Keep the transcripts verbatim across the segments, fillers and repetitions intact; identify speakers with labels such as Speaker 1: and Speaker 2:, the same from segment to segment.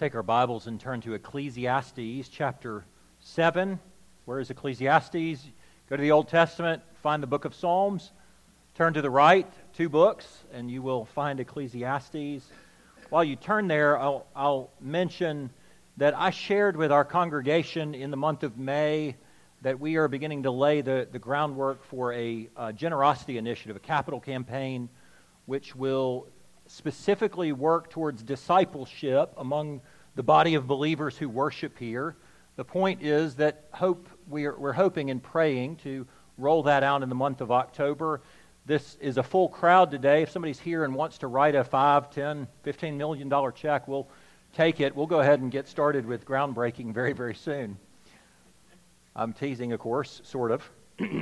Speaker 1: take our Bibles and turn to Ecclesiastes chapter seven. Where is Ecclesiastes? Go to the Old Testament, find the book of Psalms, turn to the right, two books, and you will find Ecclesiastes. While you turn there, I'll, I'll mention that I shared with our congregation in the month of May that we are beginning to lay the, the groundwork for a, a generosity initiative, a capital campaign, which will specifically work towards discipleship among the body of believers who worship here. The point is that hope we're, we're hoping and praying to roll that out in the month of October. This is a full crowd today. If somebody's here and wants to write a five, ten, fifteen million dollar check, we'll take it. We'll go ahead and get started with groundbreaking very, very soon. I'm teasing, of course, sort of.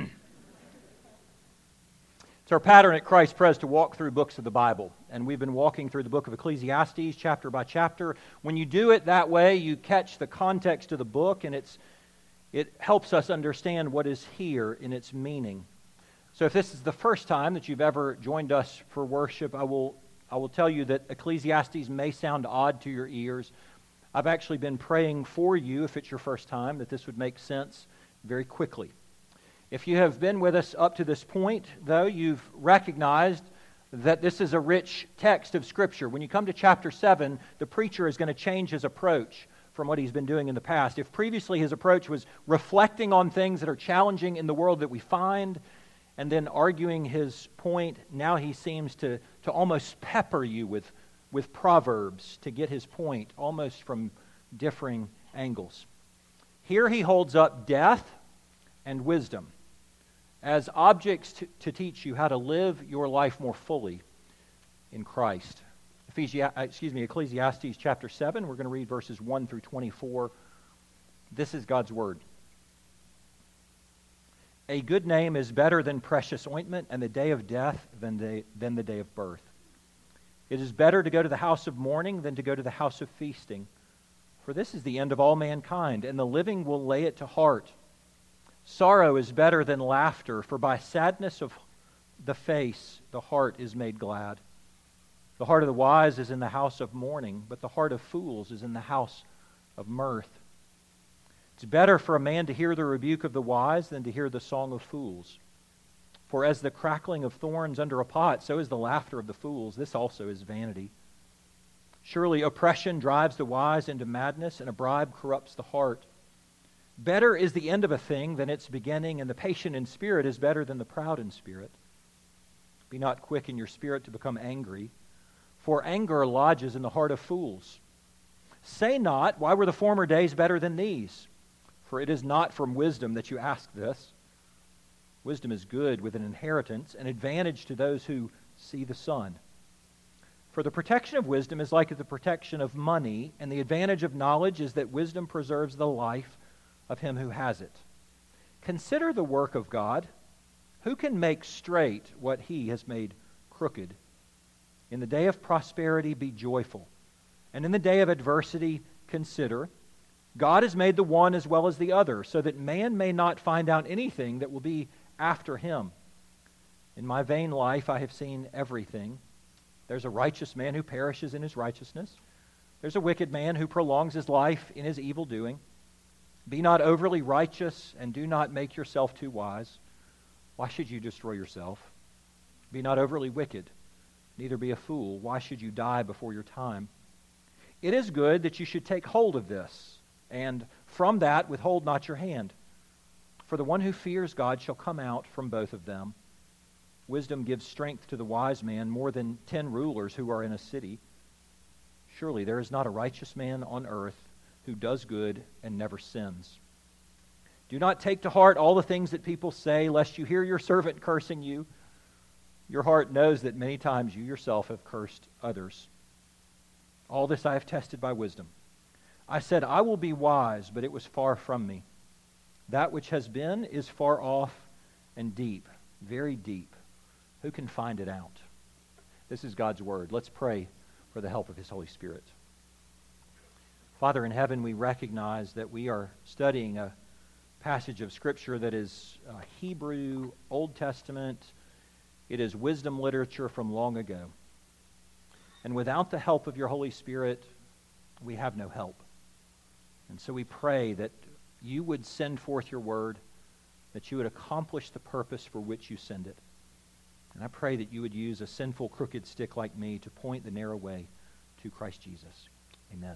Speaker 1: It's our pattern at Christ Pres to walk through books of the Bible, and we've been walking through the book of Ecclesiastes chapter by chapter. When you do it that way, you catch the context of the book, and it's it helps us understand what is here in its meaning. So if this is the first time that you've ever joined us for worship, I will I will tell you that Ecclesiastes may sound odd to your ears. I've actually been praying for you, if it's your first time, that this would make sense very quickly. If you have been with us up to this point, though, you've recognized that this is a rich text of Scripture. When you come to chapter seven, the preacher is going to change his approach from what he's been doing in the past. If previously his approach was reflecting on things that are challenging in the world that we find, and then arguing his point, now he seems to, to almost pepper you with, with proverbs to get his point, almost from differing angles. Here he holds up death and wisdom as objects to, to teach you how to live your life more fully in Christ. Ephesians, excuse me, Ecclesiastes chapter seven, we're going to read verses one through twenty-four. This is God's Word. A good name is better than precious ointment, and the day of death than the, than the day of birth. It is better to go to the house of mourning than to go to the house of feasting, for this is the end of all mankind, and the living will lay it to heart. Sorrow is better than laughter, for by sadness of the face the heart is made glad. The heart of the wise is in the house of mourning, but the heart of fools is in the house of mirth. It's better for a man to hear the rebuke of the wise than to hear the song of fools. For as the crackling of thorns under a pot, so is the laughter of the fools. This also is vanity. Surely oppression drives the wise into madness, and a bribe corrupts the heart. Better is the end of a thing than its beginning, and the patient in spirit is better than the proud in spirit. Be not quick in your spirit to become angry, for anger lodges in the heart of fools. Say not, why were the former days better than these? For it is not from wisdom that you ask this. Wisdom is good with an inheritance, an advantage to those who see the sun. For the protection of wisdom is like the protection of money, and the advantage of knowledge is that wisdom preserves the life of him who has it. Consider the work of God. Who can make straight what he has made crooked? In the day of prosperity be joyful, and in the day of adversity consider. God has made the one as well as the other, so that man may not find out anything that will be after him. In my vain life I have seen everything. There's a righteous man who perishes in his righteousness. There's a wicked man who prolongs his life in his evil doing. Be not overly righteous, and do not make yourself too wise. Why should you destroy yourself? Be not overly wicked, neither be a fool. Why should you die before your time? It is good that you should take hold of this, and from that withhold not your hand. For the one who fears God shall come out from both of them. Wisdom gives strength to the wise man more than ten rulers who are in a city. Surely there is not a righteous man on earth who does good and never sins. Do not take to heart all the things that people say, lest you hear your servant cursing you. Your heart knows that many times you yourself have cursed others. All this I have tested by wisdom. I said, I will be wise, but it was far from me. That which has been is far off and deep, very deep. Who can find it out? This is God's Word. Let's pray for the help of His Holy Spirit. Father in heaven, we recognize that we are studying a passage of Scripture that is uh, Hebrew, Old Testament. It is wisdom literature from long ago. And without the help of your Holy Spirit, we have no help. And so we pray that you would send forth your word, that you would accomplish the purpose for which you send it. And I pray that you would use a sinful, crooked stick like me to point the narrow way to Christ Jesus. Amen.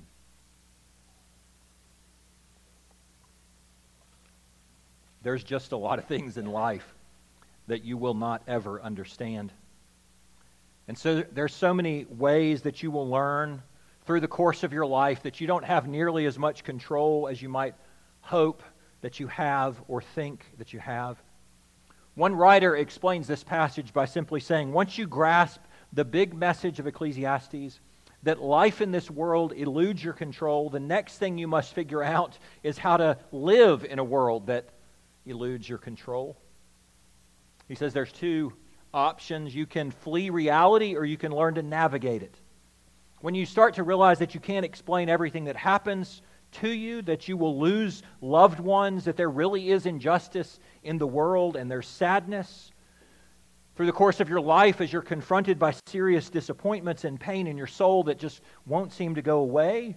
Speaker 1: There's just a lot of things in life that you will not ever understand. And so there's so many ways that you will learn through the course of your life that you don't have nearly as much control as you might hope that you have or think that you have. One writer explains this passage by simply saying, once you grasp the big message of Ecclesiastes, that life in this world eludes your control, the next thing you must figure out is how to live in a world that eludes your control. He says there's two options. You can flee reality or you can learn to navigate it. When you start to realize that you can't explain everything that happens to you, that you will lose loved ones, that there really is injustice in the world and there's sadness through the course of your life as you're confronted by serious disappointments and pain in your soul that just won't seem to go away,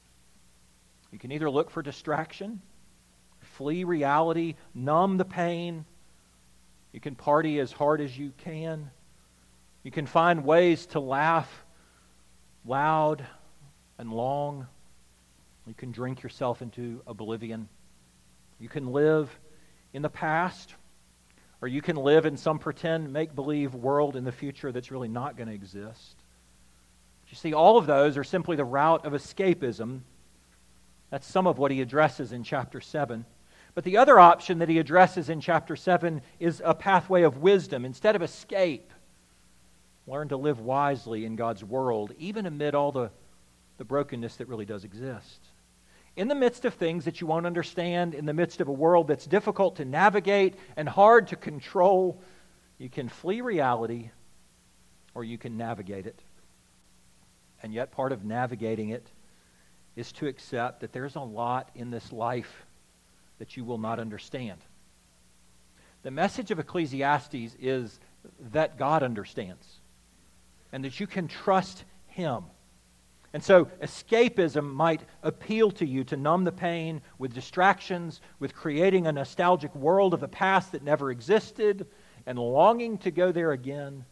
Speaker 1: you can either look for distraction, flee reality, numb the pain. You can party as hard as you can. You can find ways to laugh loud and long. You can drink yourself into oblivion. You can live in the past, or you can live in some pretend make-believe world in the future that's really not going to exist. But you see, all of those are simply the route of escapism. That's some of what he addresses in chapter seven. But the other option that he addresses in chapter seven is a pathway of wisdom. Instead of escape, learn to live wisely in God's world, even amid all the, the brokenness that really does exist. In the midst of things that you won't understand, in the midst of a world that's difficult to navigate and hard to control, you can flee reality or you can navigate it. And yet part of navigating it is to accept that there's a lot in this life that you will not understand. The message of Ecclesiastes is that God understands and that you can trust Him. And so escapism might appeal to you to numb the pain with distractions, with creating a nostalgic world of the past that never existed and longing to go there again.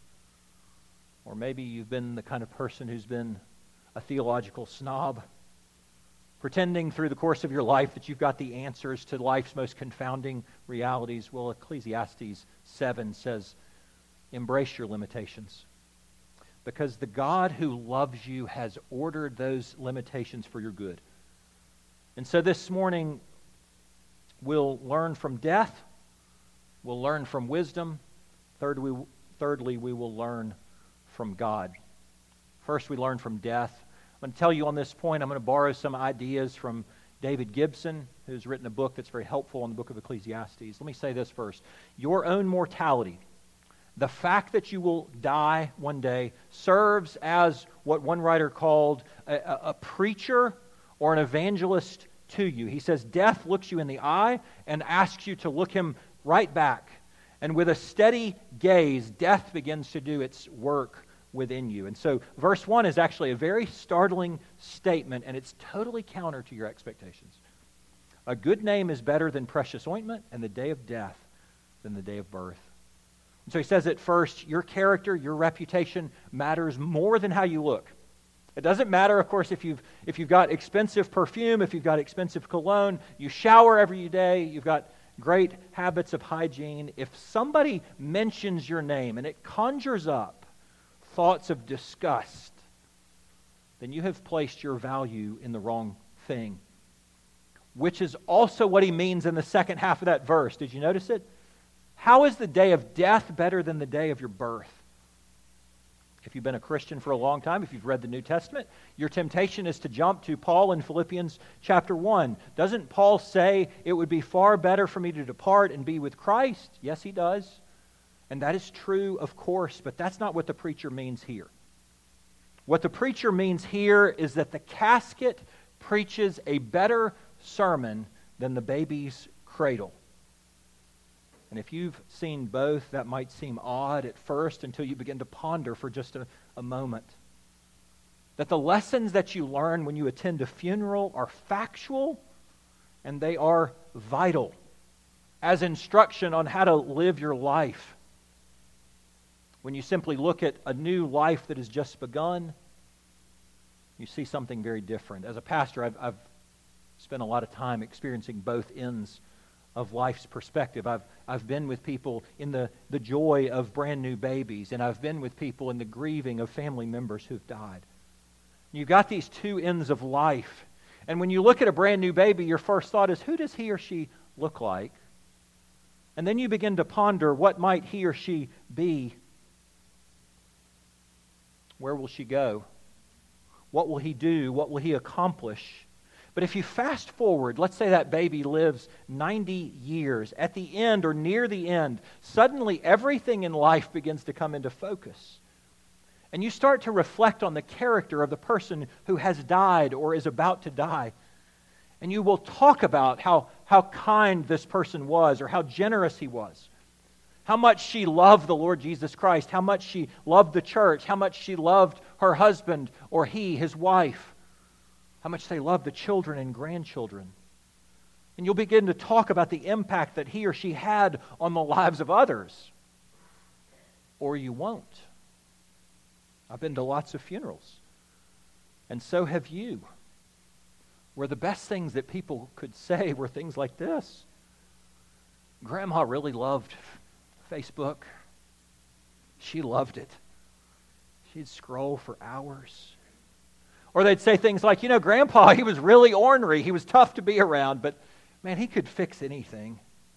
Speaker 1: Or maybe you've been the kind of person who's been a theological snob, pretending through the course of your life that you've got the answers to life's most confounding realities. Well, Ecclesiastes seven says, embrace your limitations. Because the God who loves you has ordered those limitations for your good. And so this morning, we'll learn from death, we'll learn from wisdom, thirdly, thirdly we will learn from God. First, we learn from death. I'm going to tell you on this point, I'm going to borrow some ideas from David Gibson, who's written a book that's very helpful on the book of Ecclesiastes. Let me say this first. Your own mortality, the fact that you will die one day, serves as what one writer called a, a, a preacher or an evangelist to you. He says death looks you in the eye and asks you to look him right back. And with a steady gaze, death begins to do its work within you. And so verse one is actually a very startling statement, and it's totally counter to your expectations. A good name is better than precious ointment, and the day of death than the day of birth. So he says at first, your character, your reputation matters more than how you look. It doesn't matter, of course, if you've if you've got expensive perfume, if you've got expensive cologne, you shower every day, you've got great habits of hygiene. If somebody mentions your name and it conjures up thoughts of disgust, then you have placed your value in the wrong thing. Which is also what he means in the second half of that verse. Did you notice it? How is the day of death better than the day of your birth? If you've been a Christian for a long time, if you've read the New Testament, your temptation is to jump to Paul in Philippians chapter one. Doesn't Paul say it would be far better for me to depart and be with Christ? Yes, he does. And that is true, of course, but that's not what the preacher means here. What the preacher means here is that the casket preaches a better sermon than the baby's cradle. And if you've seen both, that might seem odd at first until you begin to ponder for just a, a moment. that the lessons that you learn when you attend a funeral are factual and they are vital as instruction on how to live your life. When you simply look at a new life that has just begun, you see something very different. As a pastor, I've, I've spent a lot of time experiencing both ends of life's perspective. I've I've been with people in the, the joy of brand new babies, and I've been with people in the grieving of family members who've died. You've got these two ends of life. And when you look at a brand new baby, your first thought is, who does he or she look like? And then you begin to ponder, what might he or she be? Where will she go? What will he do? What will he accomplish? But if you fast forward, let's say that baby lives ninety years. At the end or near the end, suddenly everything in life begins to come into focus. And you start to reflect on the character of the person who has died or is about to die. And you will talk about how, how kind this person was or how generous he was. How much she loved the Lord Jesus Christ. How much she loved the church. How much she loved her husband or he, his wife. How much they loved the children and grandchildren. And you'll begin to talk about the impact that he or she had on the lives of others. Or you won't. I've been to lots of funerals. And so have you. Where the best things that people could say were things like this. Grandma really loved Facebook. She loved it. She'd scroll for hours. Or they'd say things like, you know, Grandpa, he was really ornery. He was tough to be around, but man, he could fix anything.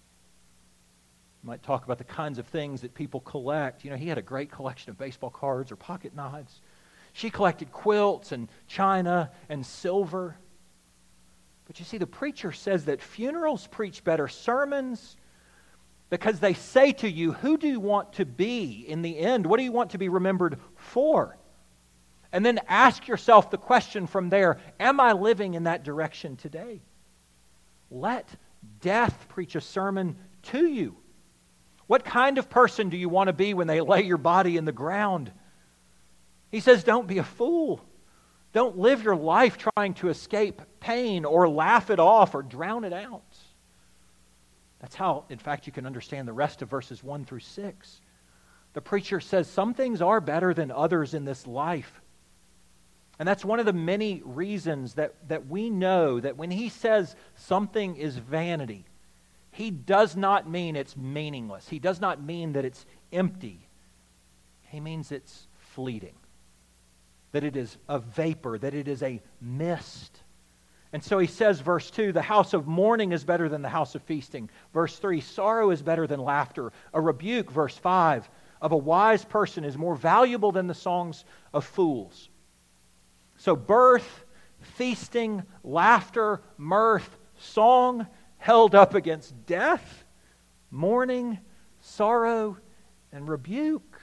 Speaker 1: You might talk about the kinds of things that people collect. You know, he had a great collection of baseball cards or pocket knives. She collected quilts and china and silver. But you see, the preacher says that funerals preach better sermons because they say to you, who do you want to be in the end? What do you want to be remembered for? And then ask yourself the question from there, am I living in that direction today? Let death preach a sermon to you. What kind of person do you want to be when they lay your body in the ground? He says, don't be a fool. Don't live your life trying to escape pain or laugh it off or drown it out. That's how, in fact, you can understand the rest of verses one through six. The preacher says some things are better than others in this life. And that's one of the many reasons that, that we know that when he says something is vanity, he does not mean it's meaningless. He does not mean that it's empty. He means it's fleeting. That it is a vapor, that it is a mist. And so he says, verse two, the house of mourning is better than the house of feasting. Verse three, sorrow is better than laughter. A rebuke, verse five, of a wise person is more valuable than the songs of fools. So birth, feasting, laughter, mirth, song held up against death, mourning, sorrow, and rebuke.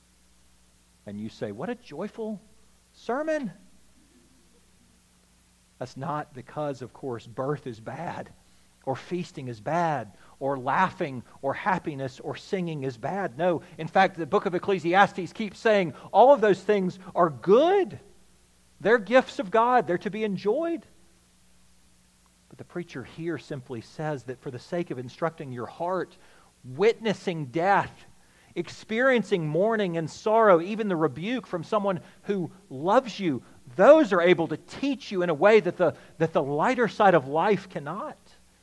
Speaker 1: And you say, what a joyful sermon. That's not because, of course, birth is bad, or feasting is bad, or laughing, or happiness, or singing is bad. No, in fact, the book of Ecclesiastes keeps saying all of those things are good. They're gifts of God. They're to be enjoyed. But the preacher here simply says that for the sake of instructing your heart, witnessing death, experiencing mourning and sorrow, even the rebuke from someone who loves you, those are able to teach you in a way that the, that the lighter side of life cannot.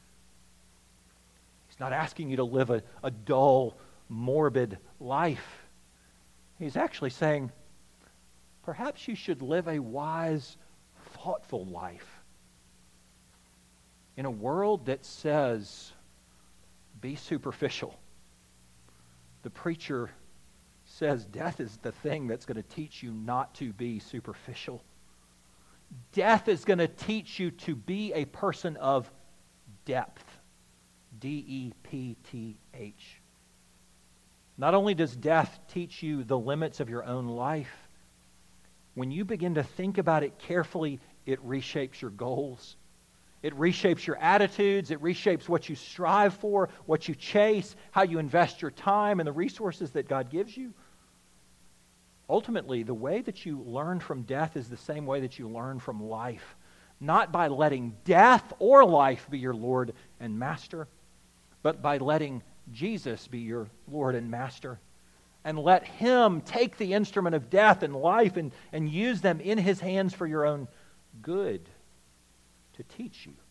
Speaker 1: He's not asking you to live a, a dull, morbid life. He's actually saying, perhaps you should live a wise, thoughtful life. In a world that says, be superficial, the preacher says death is the thing that's going to teach you not to be superficial. Death is going to teach you to be a person of depth. D E P T H. Not only does death teach you the limits of your own life, when you begin to think about it carefully, it reshapes your goals. It reshapes your attitudes. It reshapes what you strive for, what you chase, how you invest your time and the resources that God gives you. Ultimately, the way that you learn from death is the same way that you learn from life. Not by letting death or life be your Lord and Master, but by letting Jesus be your Lord and Master. And let Him take the instrument of death and life and, and use them in His hands for your own good, to teach you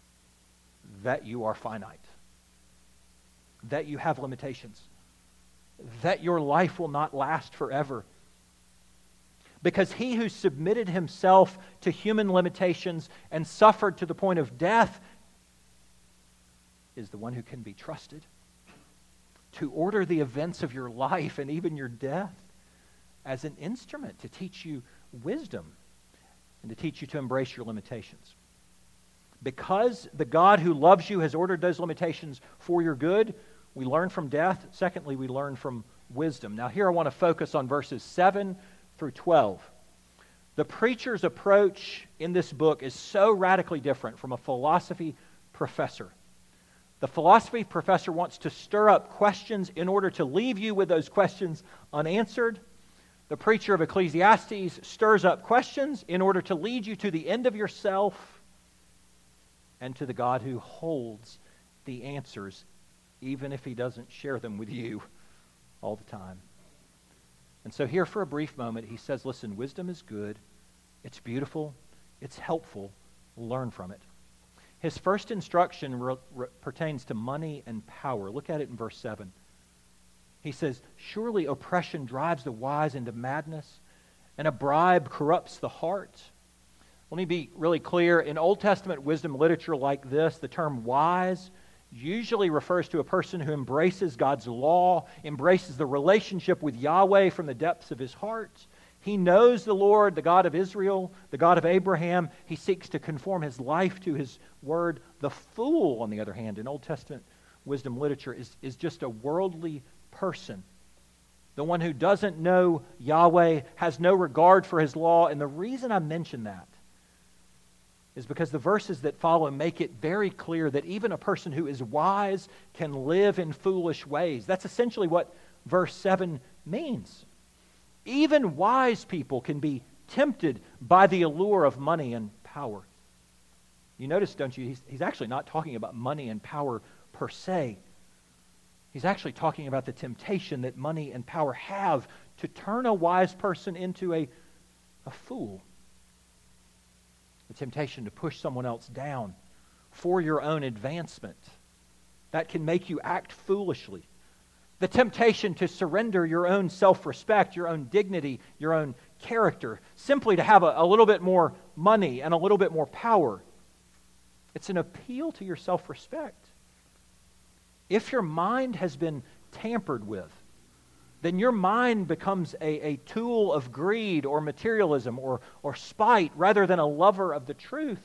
Speaker 1: that you are finite, that you have limitations, that your life will not last forever. Because He who submitted Himself to human limitations and suffered to the point of death is the one who can be trusted to order the events of your life and even your death as an instrument to teach you wisdom and to teach you to embrace your limitations. Because the God who loves you has ordered those limitations for your good, we learn from death. Secondly, we learn from wisdom. Now here I want to focus on verses seven through twelve. The preacher's approach in this book is so radically different from a philosophy professor. The philosophy professor wants to stir up questions in order to leave you with those questions unanswered. The preacher of Ecclesiastes stirs up questions in order to lead you to the end of yourself and to the God who holds the answers, even if He doesn't share them with you all the time. And so here for a brief moment, he says, listen, wisdom is good, it's beautiful, it's helpful, learn from it. His first instruction re- re- pertains to money and power. Look at it in verse seven. He says, surely oppression drives the wise into madness, and a bribe corrupts the heart. Let me be really clear. In Old Testament wisdom literature like this, the term wise usually refers to a person who embraces God's law, embraces the relationship with Yahweh from the depths of his heart. He knows the Lord, the God of Israel, the God of Abraham. He seeks to conform his life to His word. The fool, on the other hand, in Old Testament wisdom literature is, is just a worldly person. The one who doesn't know Yahweh, has no regard for His law. And the reason I mention that is because the verses that follow make it very clear that even a person who is wise can live in foolish ways. That's essentially what verse seven means. Even wise people can be tempted by the allure of money and power. You notice, don't you, he's, he's actually not talking about money and power per se. He's actually talking about the temptation that money and power have to turn a wise person into a, a fool. The temptation to push someone else down for your own advancement. That can make you act foolishly. The temptation to surrender your own self-respect, your own dignity, your own character, simply to have a, a little bit more money and a little bit more power. It's an appeal to your self-respect. If your mind has been tampered with, then your mind becomes a, a tool of greed or materialism or, or spite rather than a lover of the truth.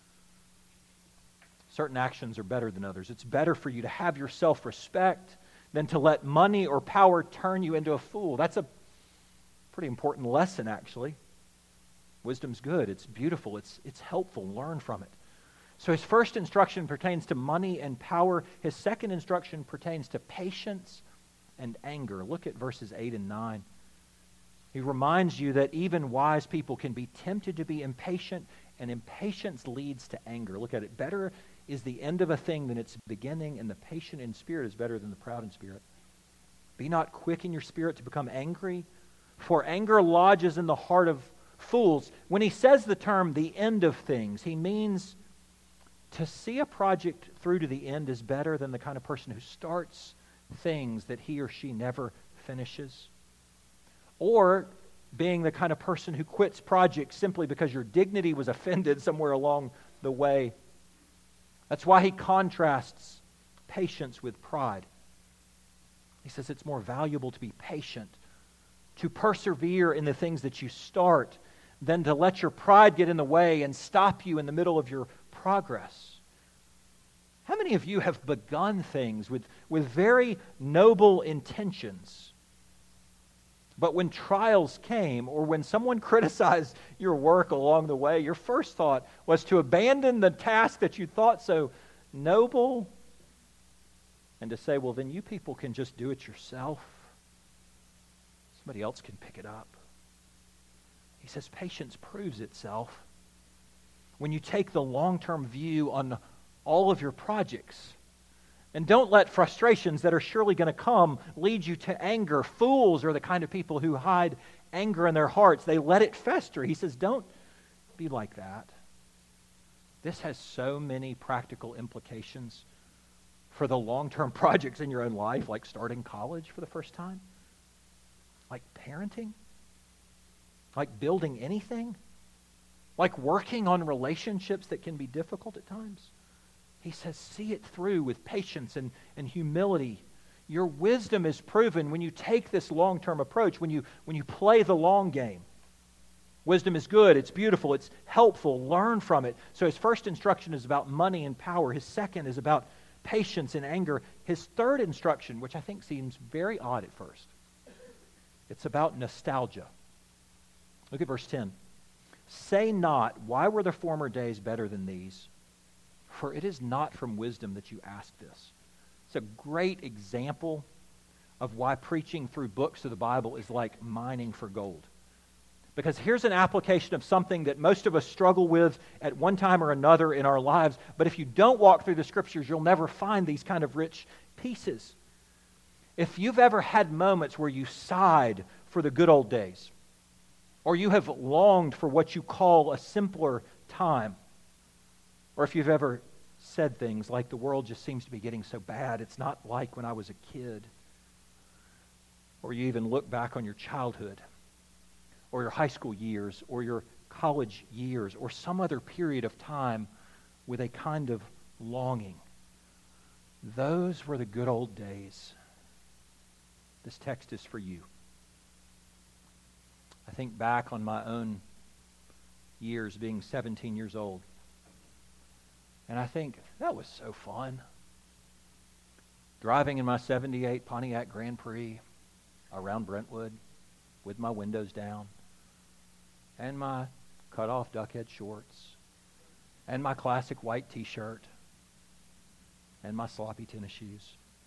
Speaker 1: Certain actions are better than others. It's better for you to have your self-respect than to let money or power turn you into a fool. That's a pretty important lesson, actually. Wisdom's good. It's beautiful. It's, it's helpful. Learn from it. So his first instruction pertains to money and power. His second instruction pertains to patience and anger. Look at verses eight and nine. He reminds you that even wise people can be tempted to be impatient, and impatience leads to anger. Look at it. Better is the end of a thing than its beginning, and the patient in spirit is better than the proud in spirit. Be not quick in your spirit to become angry, for anger lodges in the heart of fools. When he says the term the end of things, he means to see a project through to the end is better than the kind of person who starts things that he or she never finishes. Or being the kind of person who quits projects simply because your dignity was offended somewhere along the way. That's why he contrasts patience with pride. He says it's more valuable to be patient, to persevere in the things that you start, than to let your pride get in the way and stop you in the middle of your progress. How many of you have begun things with, with very noble intentions, but when trials came or when someone criticized your work along the way, your first thought was to abandon the task that you thought so noble and to say, well, then you people can just do it yourself. Somebody else can pick it up. He says patience proves itself when you take the long-term view on all of your projects. And don't let frustrations that are surely going to come lead you to anger. Fools are the kind of people who hide anger in their hearts. They let it fester. He says, don't be like that. This has so many practical implications for the long-term projects in your own life, like starting college for the first time, like parenting, like building anything, like working on relationships that can be difficult at times. He says, see it through with patience and, and humility. Your wisdom is proven when you take this long-term approach, when you, when you play the long game. Wisdom is good, it's beautiful, it's helpful. Learn from it. So his first instruction is about money and power. His second is about patience and anger. His third instruction, which I think seems very odd at first, it's about nostalgia. Look at verse ten. Say not, why were the former days better than these? For it is not from wisdom that you ask this. It's a great example of why preaching through books of the Bible is like mining for gold. Because here's an application of something that most of us struggle with at one time or another in our lives. But if you don't walk through the Scriptures, you'll never find these kind of rich pieces. If you've ever had moments where you sighed for the good old days, or you have longed for what you call a simpler time, or if you've ever said things like, the world just seems to be getting so bad, it's not like when I was a kid, or you even look back on your childhood, or your high school years, or your college years, or some other period of time with a kind of longing. Those were the good old days. This text is for you. I think back on my own years being seventeen years old, and I think, that was so fun. Driving in my seventy-eight Pontiac Grand Prix around Brentwood with my windows down, and my cut-off duckhead shorts, and my classic white t-shirt, and my sloppy tennis shoes.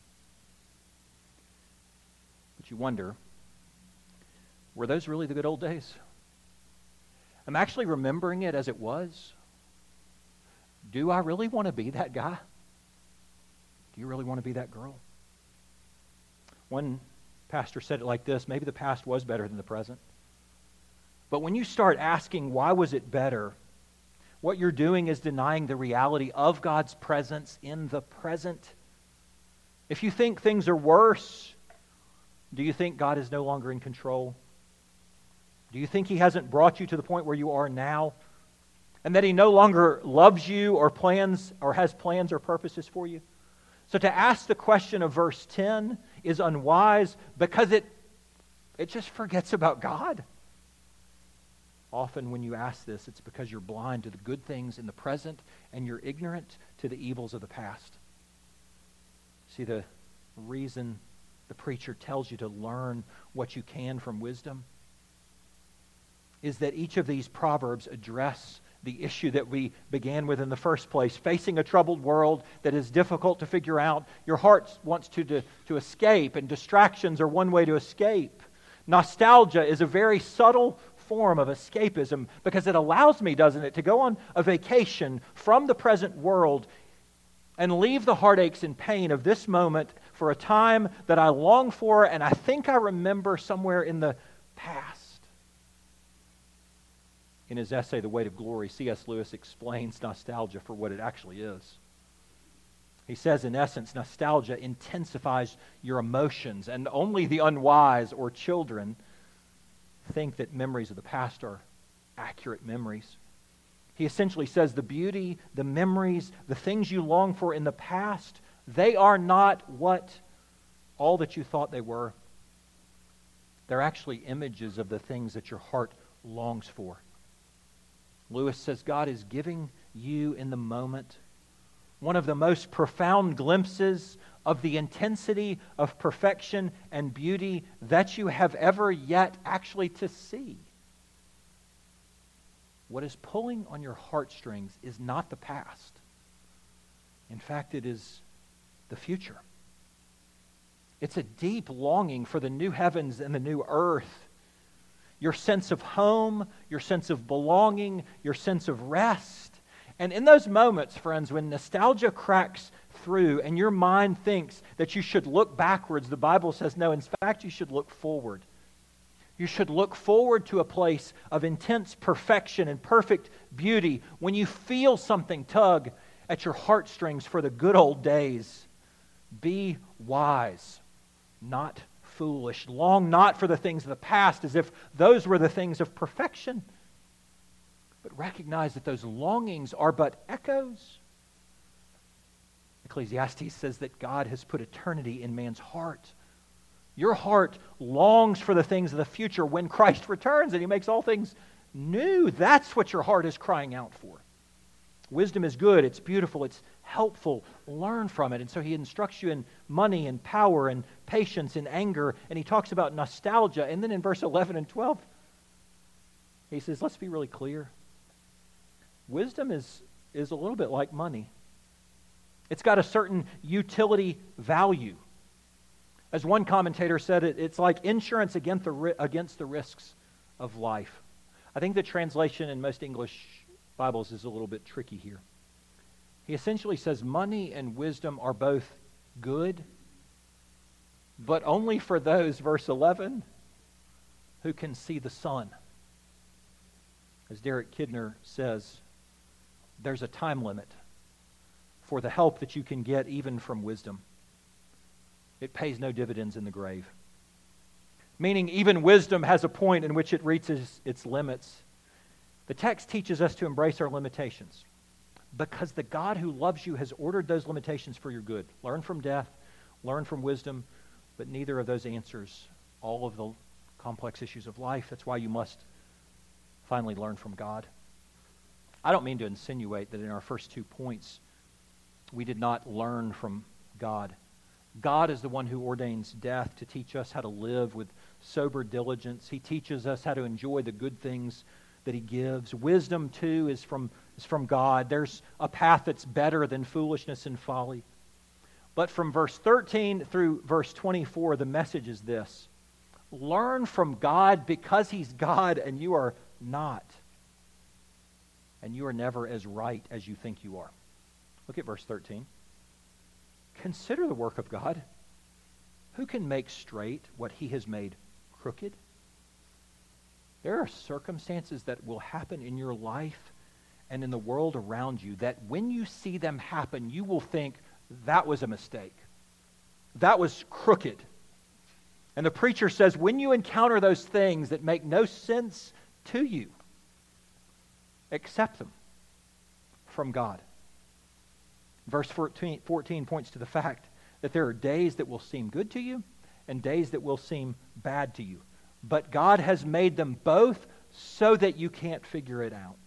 Speaker 1: But you wonder, were those really the good old days? I'm actually remembering it as it was. Do I really want to be that guy? Do you really want to be that girl? One pastor said it like this: maybe the past was better than the present. But when you start asking, why was it better? What you're doing is denying the reality of God's presence in the present. If you think things are worse, do you think God is no longer in control? Do you think He hasn't brought you to the point where you are now? And that He no longer loves you or plans or has plans or purposes for you? So to ask the question of verse ten is unwise because it, it just forgets about God. Often when you ask this, it's because you're blind to the good things in the present and you're ignorant to the evils of the past. See, the reason the preacher tells you to learn what you can from wisdom is that each of these proverbs address the issue that we began with in the first place, facing a troubled world that is difficult to figure out. Your heart wants to, to, to escape, and distractions are one way to escape. Nostalgia is a very subtle form of escapism because it allows me, doesn't it, to go on a vacation from the present world and leave the heartaches and pain of this moment for a time that I long for and I think I remember somewhere in the past. In his essay, The Weight of Glory, C S Lewis explains nostalgia for what it actually is. He says, in essence, nostalgia intensifies your emotions, and only the unwise or children think that memories of the past are accurate memories. He essentially says the beauty, the memories, the things you long for in the past, they are not what all that you thought they were. They're actually images of the things that your heart longs for. Lewis says God is giving you in the moment one of the most profound glimpses of the intensity of perfection and beauty that you have ever yet actually to see. What is pulling on your heartstrings is not the past. In fact, it is the future. It's a deep longing for the new heavens and the new earth. your sense of home, your sense of belonging, your sense of rest. And in those moments, friends, when nostalgia cracks through and your mind thinks that you should look backwards, the Bible says, no, in fact, you should look forward. You should look forward to a place of intense perfection and perfect beauty when you feel something tug at your heartstrings for the good old days. Be wise, not foolish. Long not for the things of the past as if those were the things of perfection, but recognize that those longings are but echoes. Ecclesiastes says that God has put eternity in man's heart. Your heart longs for the things of the future when Christ returns and He makes all things new. That's what your heart is crying out for. Wisdom is good, it's beautiful, it's helpful. Learn from it. And so He instructs you in money and power and patience and anger. And He talks about nostalgia. And then in verse eleven and twelve, He says, let's be really clear. Wisdom is, is a little bit like money. It's got a certain utility value. As one commentator said, it, it's like insurance against the, against the risks of life. I think the translation in most English Bibles is a little bit tricky here. He essentially says money and wisdom are both good, but only for those, verse eleven, who can see the sun. As Derek Kidner says, there's a time limit for the help that you can get even from wisdom. It pays no dividends in the grave. Meaning even wisdom has a point in which it reaches its limits. The text teaches us to embrace our limitations because the God who loves you has ordered those limitations for your good. Learn from death, learn from wisdom, but neither of those answers all of the complex issues of life. That's why you must finally learn from God. I don't mean to insinuate that in our first two points we did not learn from God. God is the one who ordains death to teach us how to live with sober diligence. He teaches us how to enjoy the good things that He gives. Wisdom, too, is from, is from God. There's a path that's better than foolishness and folly. But from verse thirteen through verse twenty-four, the message is this. Learn from God because He's God and you are not. And you are never as right as you think you are. Look at verse thirteen. Consider the work of God. Who can make straight what He has made crooked? There are circumstances that will happen in your life and in the world around you that when you see them happen, you will think, that was a mistake. That was crooked. And the preacher says, when you encounter those things that make no sense to you, accept them from God. Verse fourteen, fourteen points to the fact that there are days that will seem good to you and days that will seem bad to you. But God has made them both so that you can't figure it out.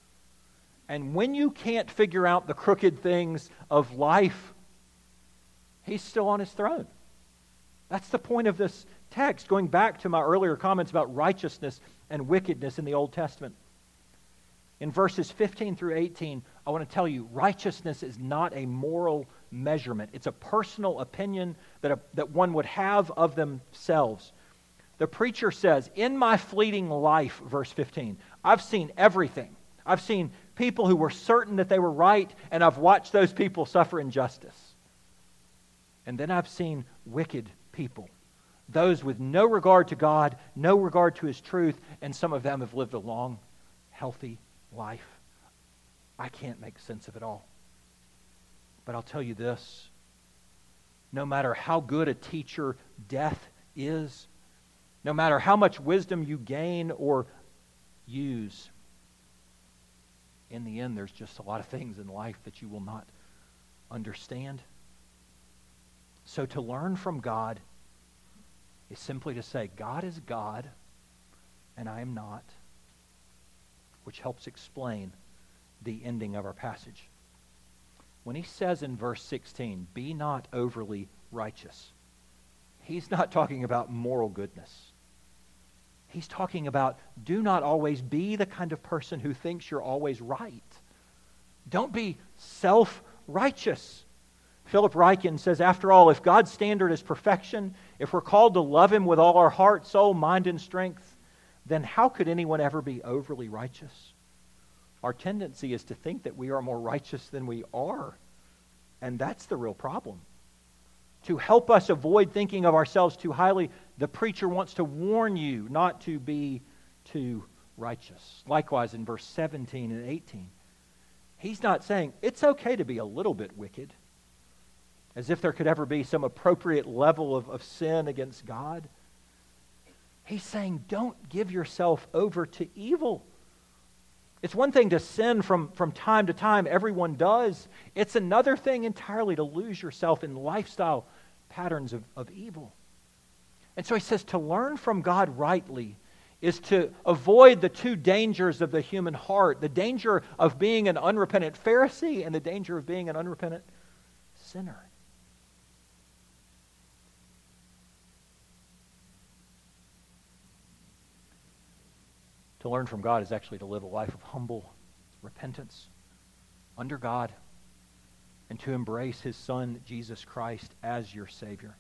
Speaker 1: And when you can't figure out the crooked things of life, He's still on His throne. That's the point of this text, going back to my earlier comments about righteousness and wickedness in the Old Testament. In verses fifteen through eighteen, I want to tell you, righteousness is not a moral measurement. It's a personal opinion that, a, that one would have of themselves. The preacher says, in my fleeting life, verse fifteen, I've seen everything. I've seen people who were certain that they were right, and I've watched those people suffer injustice. And then I've seen wicked people, those with no regard to God, no regard to His truth, and some of them have lived a long, healthy life. I can't make sense of it all. But I'll tell you this, no matter how good a teacher death is, no matter how much wisdom you gain or use, in the end there's just a lot of things in life that you will not understand. So to learn from God is simply to say, God is God and I am not, which helps explain the ending of our passage. When he says in verse sixteen, be not overly righteous, he's not talking about moral goodness. He's talking about do not always be the kind of person who thinks you're always right. Don't be self-righteous. Philip Ryken says, after all, if God's standard is perfection, if we're called to love Him with all our heart, soul, mind, and strength, then how could anyone ever be overly righteous? Our tendency is to think that we are more righteous than we are. And that's the real problem. To help us avoid thinking of ourselves too highly, the preacher wants to warn you not to be too righteous. Likewise, in verse seventeen and eighteen, he's not saying it's okay to be a little bit wicked, as if there could ever be some appropriate level of, of sin against God. He's saying don't give yourself over to evil. It's one thing to sin from, from time to time. Everyone does. It's another thing entirely to lose yourself in lifestyle patterns of, of evil. And so he says to learn from God rightly is to avoid the two dangers of the human heart, the danger of being an unrepentant Pharisee and the danger of being an unrepentant sinner. To learn from God is actually to live a life of humble repentance under God and to embrace His Son, Jesus Christ, as your Savior.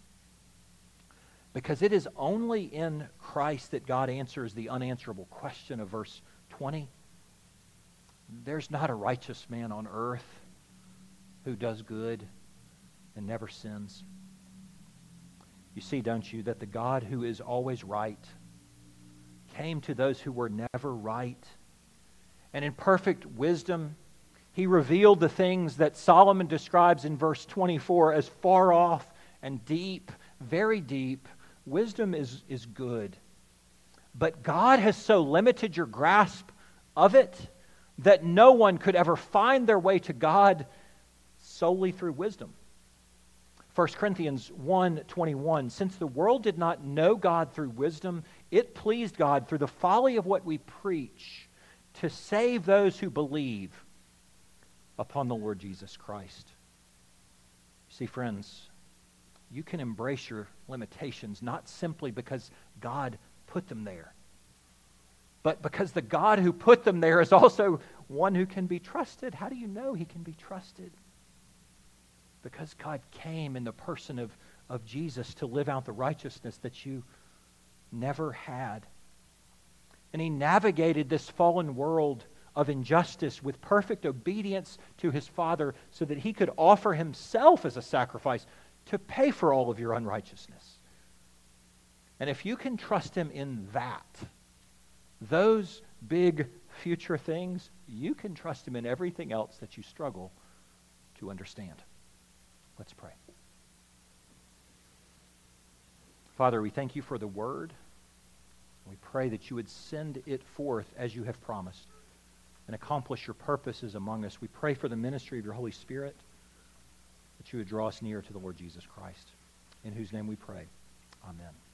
Speaker 1: Because it is only in Christ that God answers the unanswerable question of verse twenty. There's not a righteous man on earth who does good and never sins. You see, don't you, that the God who is always right came to those who were never right. And in perfect wisdom, He revealed the things that Solomon describes in verse twenty-four as far off and deep, very deep. Wisdom is, is good. But God has so limited your grasp of it that no one could ever find their way to God solely through wisdom. First Corinthians one twenty-one, since the world did not know God through wisdom, it pleased God through the folly of what we preach to save those who believe upon the Lord Jesus Christ. See, friends, you can embrace your limitations not simply because God put them there, but because the God who put them there is also one who can be trusted. How do you know He can be trusted? Because God came in the person of, of Jesus to live out the righteousness that you never had. And He navigated this fallen world of injustice with perfect obedience to His Father so that He could offer Himself as a sacrifice to pay for all of your unrighteousness. And if you can trust Him in that, those big future things, you can trust Him in everything else that you struggle to understand. Let's pray. Father, we thank You for the Word. We pray that You would send it forth as You have promised and accomplish Your purposes among us. We pray for the ministry of Your Holy Spirit, that You would draw us near to the Lord Jesus Christ, in whose name we pray. Amen.